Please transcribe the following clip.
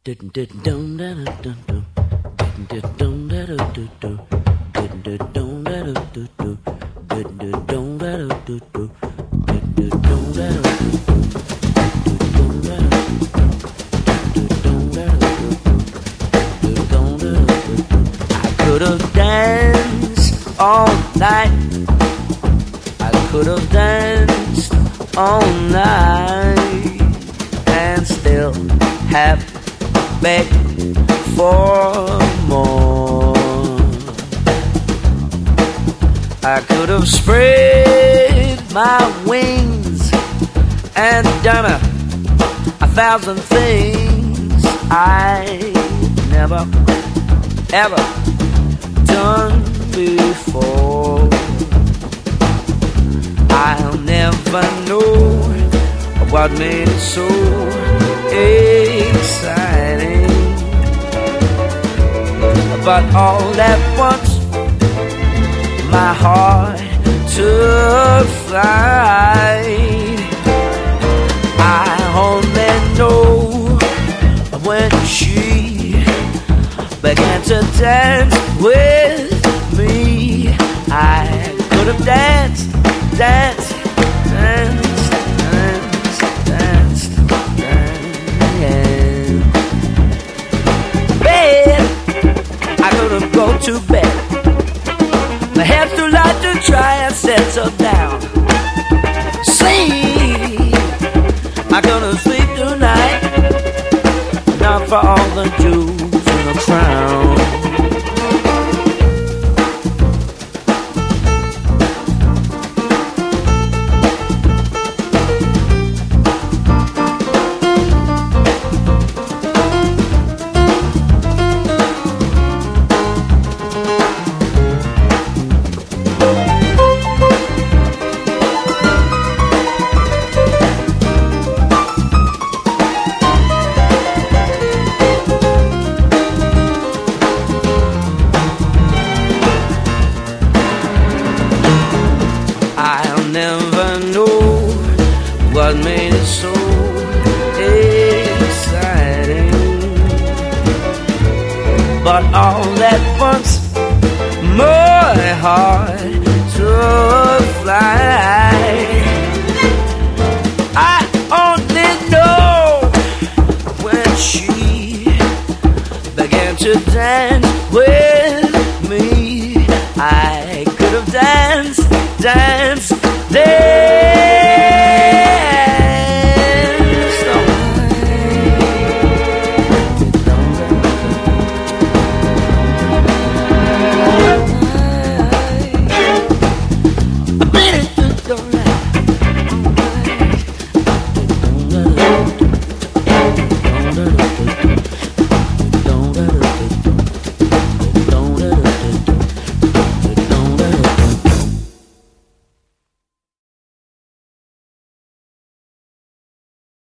could have danced all night. I could have danced all night and still have begged for more. I could have spread my wings and done a thousand things I never ever done before. I'll never know what made it so exciting, but all at once my heart took flight. I only know when she began to dance with me. I could have danced, danced, danced, danced, danced, danced. Bed, I could have gone to bed. My head's too light to try and settle down. Sleep, I could have sleep tonight, not for all the jewels in the crown. Never know what made it so exciting, but all at once my heart took flight. I only know when she began to dance with me. I could have danced, danced, danced.